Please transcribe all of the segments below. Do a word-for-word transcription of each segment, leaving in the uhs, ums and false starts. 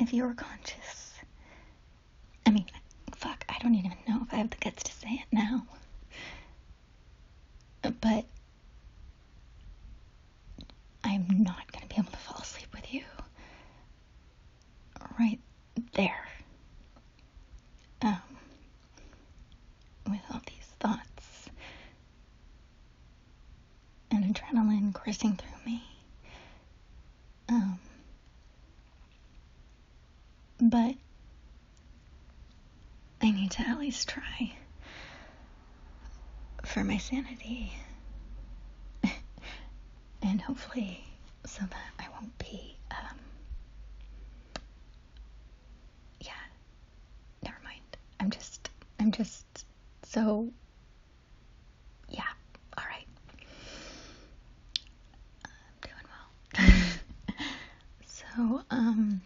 if you were conscious. I mean, fuck, I don't even know if I have the guts to say it now. But I'm not going to be able to fall asleep with you right there. Um, with all these thoughts and adrenaline coursing through me. Um, but I need to at least try for my sanity. And hopefully so that I won't be, um, yeah, never mind. I'm just, I'm just so, yeah, alright. I'm doing well. So, um,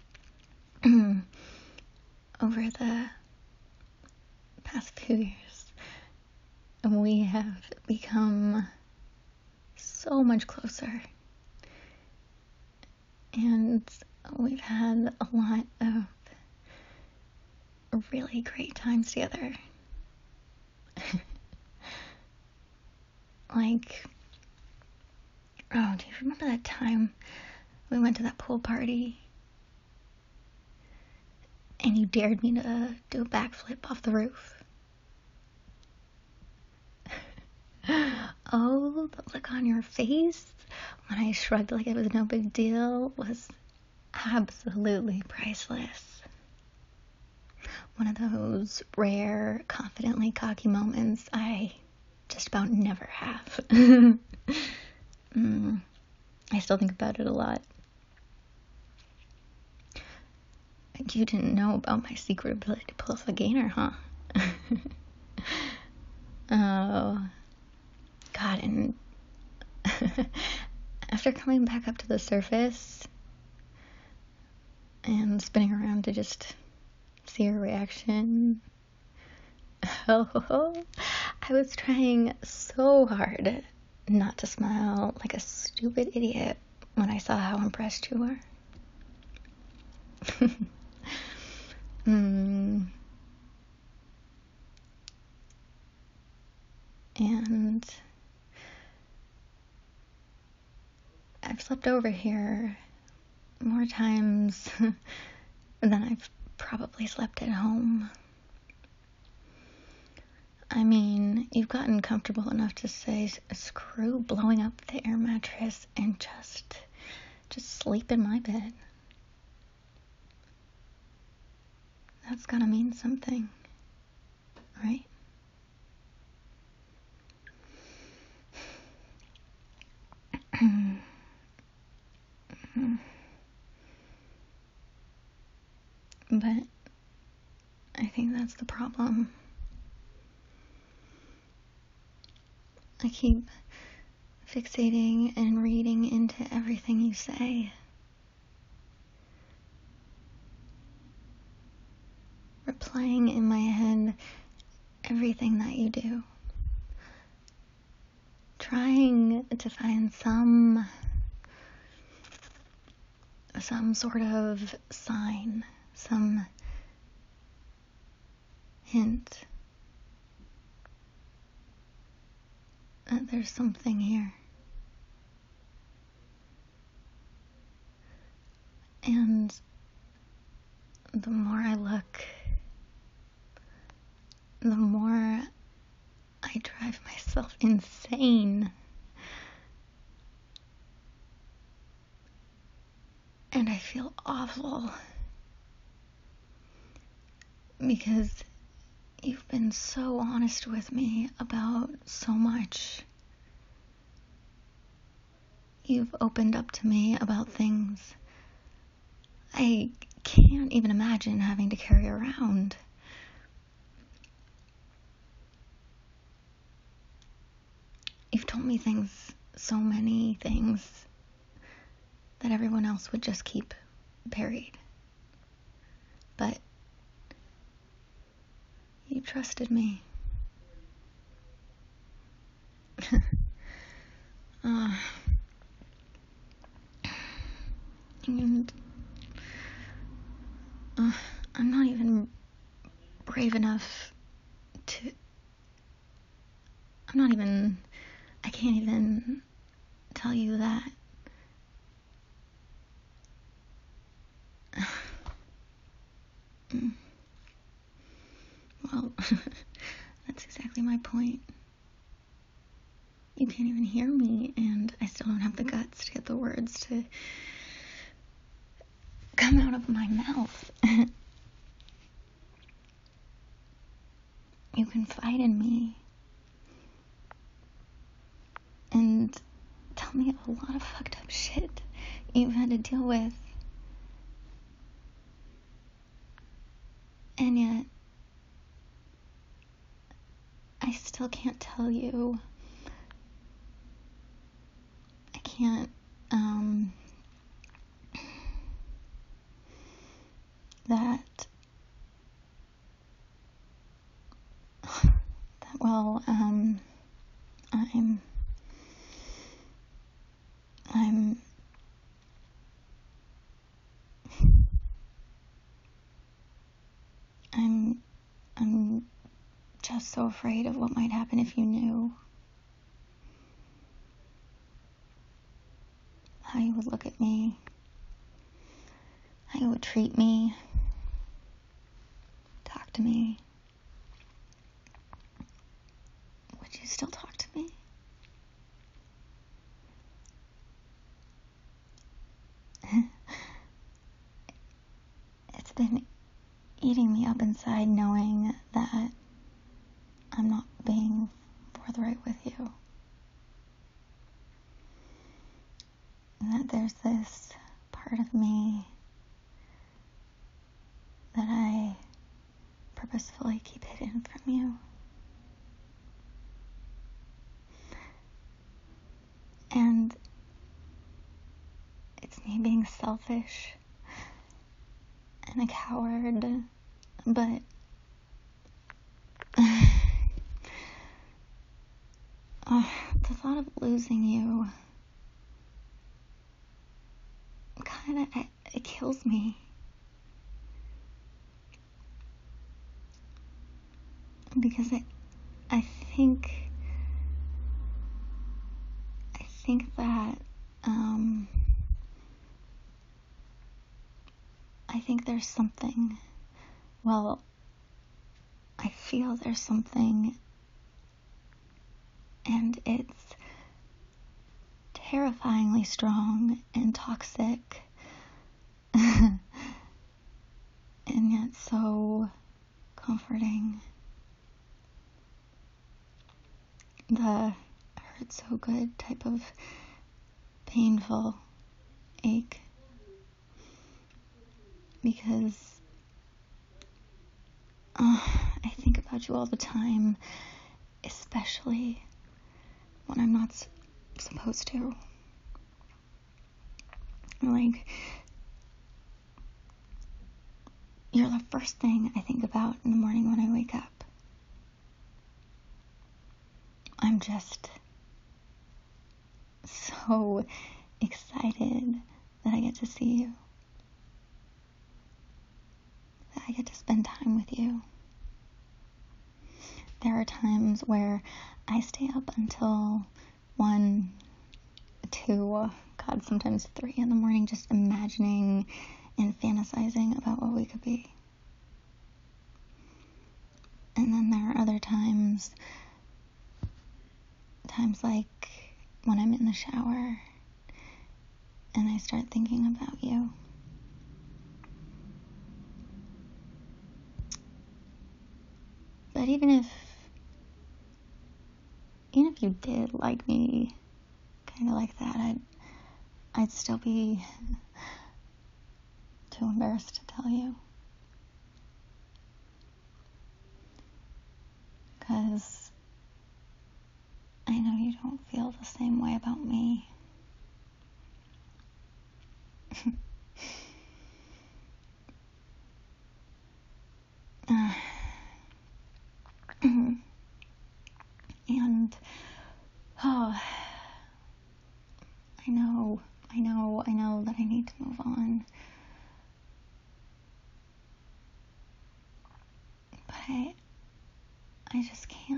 over the past few years, we have become so much closer, and we've had a lot of really great times together. Like, oh, do you remember that time we went to that pool party and you dared me to do a backflip off the roof? Oh, the look on your face when I shrugged like it was no big deal was absolutely priceless. One of those rare, confidently cocky moments I just about never have. mm, I still think about it a lot. You didn't know about my secret ability to pull off a gainer, huh? Oh, God, and after coming back up to the surface and spinning around to just see her reaction, oh, I was trying so hard not to smile like a stupid idiot when I saw how impressed you were. mm. And I've slept over here more times than I've probably slept at home. I mean, you've gotten comfortable enough to say, screw blowing up the air mattress and just, just sleep in my bed. That's gotta mean something, right? But I think that's the problem. I keep fixating and reading into everything you say. Replaying in my head everything that you do. Trying to find some some sort of sign, some hint that there's something here. And the more I look, the more I drive myself insane. And I feel awful because you've been so honest with me about so much. You've opened up to me about things I can't even imagine having to carry around. You've told me things, so many things, that everyone else would just keep buried. But you trusted me. uh, and I'm not even brave enough to, I'm not even, I can't even tell you that. Well, that's exactly my point. You can't even hear me, and I still don't have the guts to get the words to come out of my mouth. You confide in me and tell me a lot of fucked up shit you've had to deal with. And yet, I still can't tell you. I can't, um, that, that, well, um, I'm, I'm, I'm, I'm just so afraid of what might happen if you knew. How you would look at me. How you would treat me. Talk to me. Would you still talk to me? It's been eating me up inside knowing that I'm not being forthright with you. And that there's this part of me that I purposefully keep hidden from you. And it's me being selfish and a coward, but uh, the thought of losing you kind of, it, it kills me. Because I, I think, I think that, um, I think there's something, well, I feel there's something, and it's terrifyingly strong and toxic, and yet so comforting. The hurt so good type of painful ache, because uh, I think about you all the time, especially when I'm not s- supposed to. Like, you're the first thing I think about in the morning when I wake up. I'm just so excited that I get to see you, that I get to spend time with you. There are times where I stay up until one, two, God, sometimes three in the morning, just imagining and fantasizing about what we could be. And then there are other times, times like when I'm in the shower and I start thinking about you. But even if, even if you did like me, kind of like that, I'd, I'd still be too embarrassed to tell you. Because I know you don't feel the same way about me. uh, and, oh, I know, I know, I know that I need to move on. I, I just can't.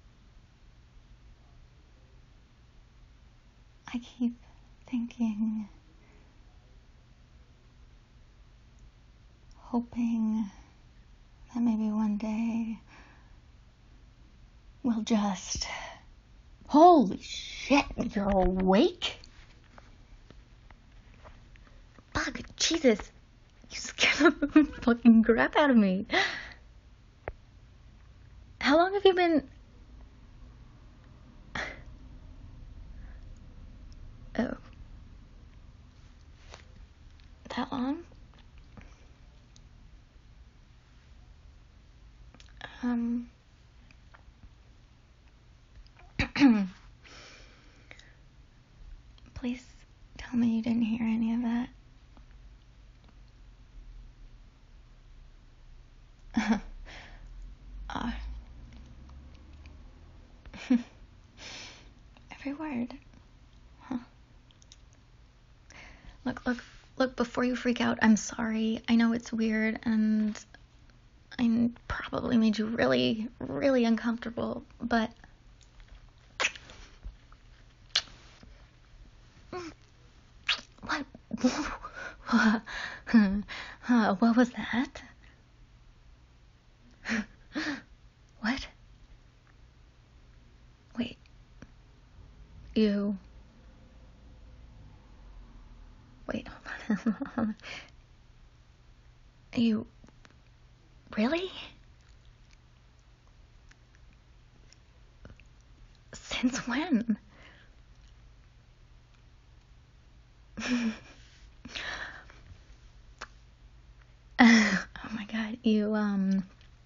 I keep thinking, hoping that maybe one day we'll just... Holy shit, you're awake? Fuck, Jesus. You scared the fucking crap out of me. How long have you been... Oh. That long? Um... Please tell me you didn't hear any of that. uh, every word. Huh. Look, look, look, before you freak out, I'm sorry. I know it's weird and I probably made you really, really uncomfortable, but... What? uh, what was that? What? Wait. You... Wait, hold on. You... Really? Since when? Oh my god, you, um...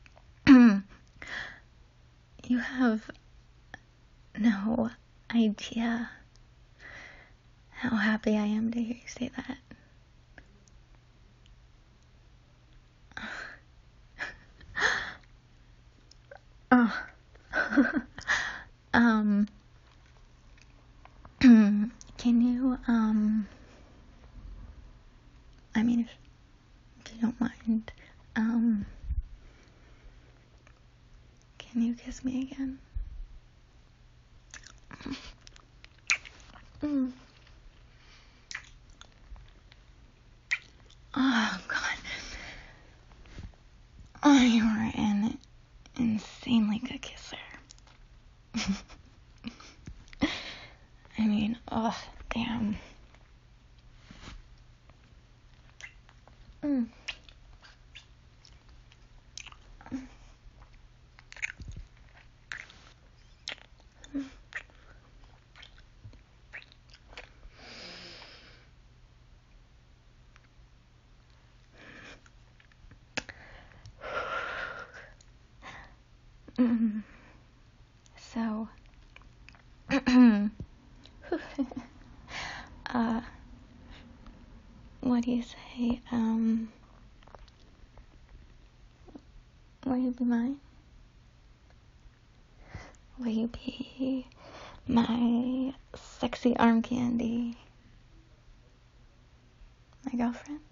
you have no idea how happy I am to hear you say that. Oh. um... Can you, um... I mean, if, if you don't mind, um... Can you kiss me again? Mm. Oh, God. Oh, you are an insanely good kisser. I mean, oh, damn. Mm. Mm. So, uh, what do you say, um, will you be mine? Will you be my sexy arm candy? My girlfriend?